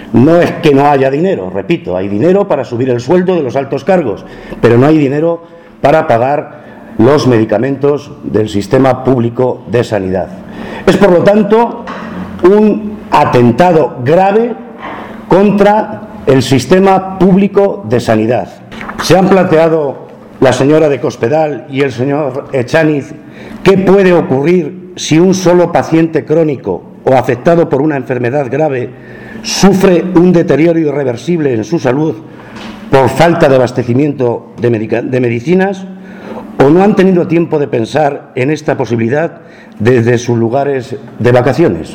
No es que no haya dinero, repito, hay dinero para subir el sueldo de los altos cargos, pero no hay dinero para pagar los medicamentos del sistema público de sanidad. Es, por lo tanto, un atentado grave contra el sistema público de sanidad. Se han planteado la señora de Cospedal y el señor Echaniz qué puede ocurrir si un solo paciente crónico o afectado por una enfermedad grave sufre un deterioro irreversible en su salud por falta de abastecimiento de medicinas, o no han tenido tiempo de pensar en esta posibilidad desde sus lugares de vacaciones.